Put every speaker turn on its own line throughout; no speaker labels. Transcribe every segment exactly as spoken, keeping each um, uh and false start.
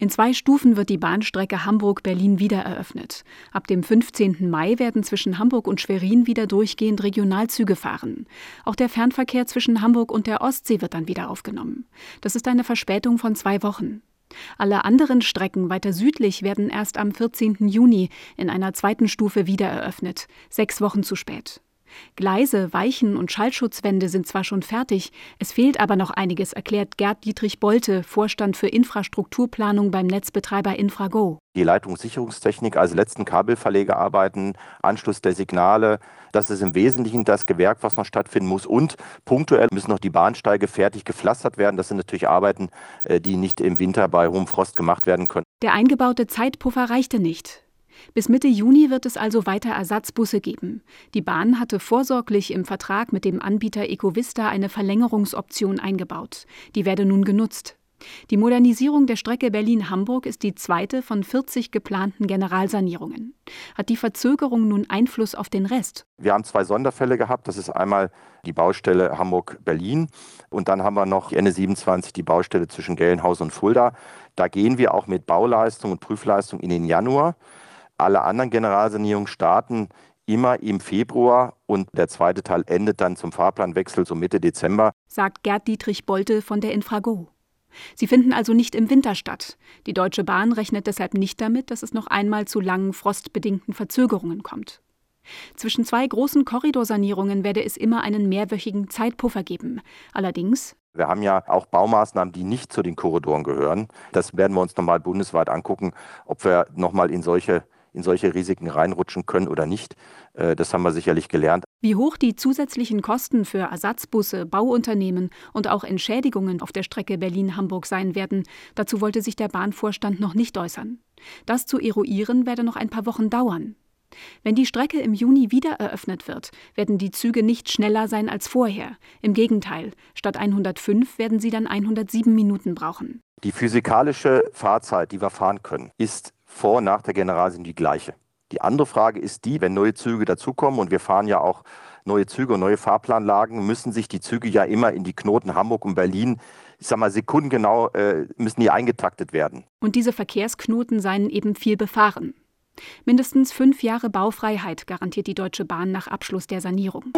In zwei Stufen wird die Bahnstrecke Hamburg-Berlin wieder eröffnet. Ab dem fünfzehnten Mai werden zwischen Hamburg und Schwerin wieder durchgehend Regionalzüge fahren. Auch der Fernverkehr zwischen Hamburg und der Ostsee wird dann wieder aufgenommen. Das ist eine Verspätung von zwei Wochen. Alle anderen Strecken weiter südlich werden erst am vierzehnten Juni in einer zweiten Stufe wieder eröffnet, sechs Wochen zu spät. Gleise, Weichen und Schallschutzwände sind zwar schon fertig, es fehlt aber noch einiges, erklärt Gerd Dietrich Bolte, Vorstand für Infrastrukturplanung beim Netzbetreiber Infrago.
Die Leitungssicherungstechnik, also letzten Kabelverlegearbeiten, Anschluss der Signale, das ist im Wesentlichen das Gewerk, was noch stattfinden muss. Und punktuell müssen noch die Bahnsteige fertig gepflastert werden. Das sind natürlich Arbeiten, die nicht im Winter bei hohem Frost gemacht werden können.
Der eingebaute Zeitpuffer reichte nicht. Bis Mitte Juni wird es also weiter Ersatzbusse geben. Die Bahn hatte vorsorglich im Vertrag mit dem Anbieter Ecovista eine Verlängerungsoption eingebaut. Die werde nun genutzt. Die Modernisierung der Strecke Berlin-Hamburg ist die zweite von vierzig geplanten Generalsanierungen. Hat die Verzögerung nun Einfluss auf den Rest?
Wir haben zwei Sonderfälle gehabt. Das ist einmal die Baustelle Hamburg-Berlin und dann haben wir noch Ende siebenundzwanzig die Baustelle zwischen Gelnhausen und Fulda. Da gehen wir auch mit Bauleistung und Prüfleistung in den Januar. Alle anderen Generalsanierungen starten immer im Februar und der zweite Teil endet dann zum Fahrplanwechsel so Mitte Dezember,
sagt Gerd Dietrich Bolte von der Infrago. Sie finden also nicht im Winter statt. Die Deutsche Bahn rechnet deshalb nicht damit, dass es noch einmal zu langen frostbedingten Verzögerungen kommt. Zwischen zwei großen Korridorsanierungen werde es immer einen mehrwöchigen Zeitpuffer geben. Allerdings:
Wir haben ja auch Baumaßnahmen, die nicht zu den Korridoren gehören. Das werden wir uns nochmal bundesweit angucken, ob wir nochmal in solche in solche Risiken reinrutschen können oder nicht. Das haben wir sicherlich gelernt.
Wie hoch die zusätzlichen Kosten für Ersatzbusse, Bauunternehmen und auch Entschädigungen auf der Strecke Berlin-Hamburg sein werden, dazu wollte sich der Bahnvorstand noch nicht äußern. Das zu eruieren werde noch ein paar Wochen dauern. Wenn die Strecke im Juni wieder eröffnet wird, werden die Züge nicht schneller sein als vorher. Im Gegenteil, statt hundertfünf werden sie dann hundertsieben Minuten brauchen.
Die physikalische Fahrzeit, die wir fahren können, ist vor und nach der Generalsanierung die gleiche. Die andere Frage ist die, wenn neue Züge dazukommen, und wir fahren ja auch neue Züge und neue Fahrplanlagen, müssen sich die Züge ja immer in die Knoten Hamburg und Berlin, ich sag mal sekundengenau, äh, müssen die eingetaktet werden.
Und diese Verkehrsknoten seien eben viel befahren. Mindestens fünf Jahre Baufreiheit garantiert die Deutsche Bahn nach Abschluss der Sanierung.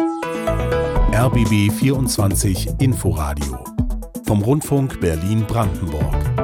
R B B vierundzwanzig Inforadio vom Rundfunk Berlin-Brandenburg.